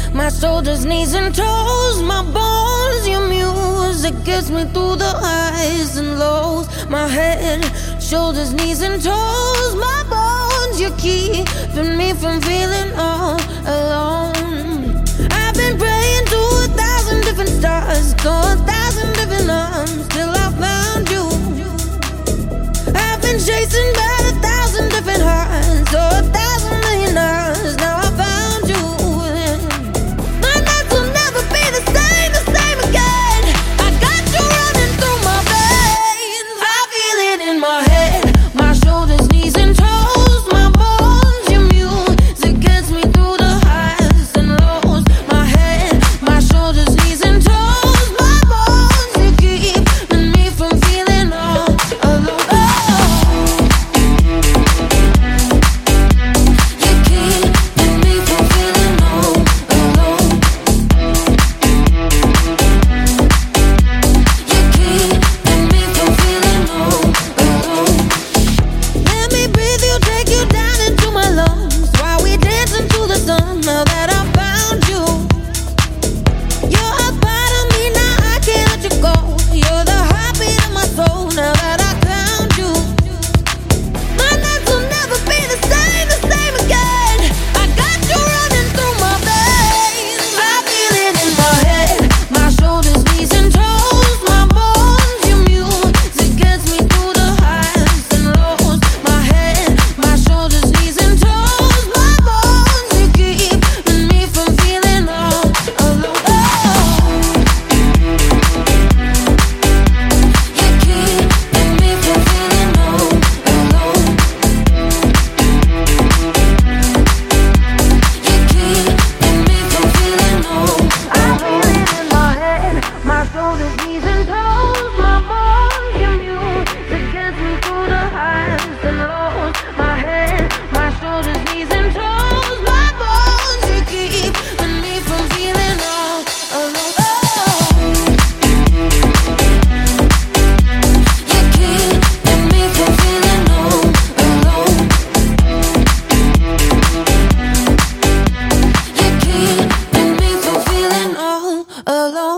My shoulders, knees, and toes, my bones, your music gets me through the highs and lows. My head, shoulders, knees, and toes, my bones, you keeping me from feeling all alone. I've been praying to 1,000 different stars, to 1,000 different arms, till I found you. I've been chasing by 1,000 different hearts, to 1,000 million hours, now I found you. My nights will never be the same again. I got you running through my veins. I feel it in my head, my shoulders, knees, and toes, my bones, your music gets me through the highs and lows. My head, my shoulders, knees, and toes, my bones, you keeping me from feeling all alone. You keeping me from feeling all alone. You keeping me from feeling all alone. Let me breathe you, take you down into my lungs, while we dance into the sun. Now that I found you, you're a part of me, now I can't let you go. You're the heartbeat of my soul, now that I found you. My nights will never be the same again. I got you running through my veins. I feel it in my head, my shoulders, knees, and toes, my bones, your music gets me through the highs and lows. My head, my shoulders, knees, and toes, my bones, you keeping me from feeling all alone. You keeping me from feeling all alone. You keeping me from feeling all. I feel it in my head, my shoulders, knees, and toes, my bones, your music gets me through the highs and lows. My head, my shoulders, knees, and toes, my bones, you keeping me from feeling all alone. You keeping me from feeling all alone. You keeping me from feeling all alone.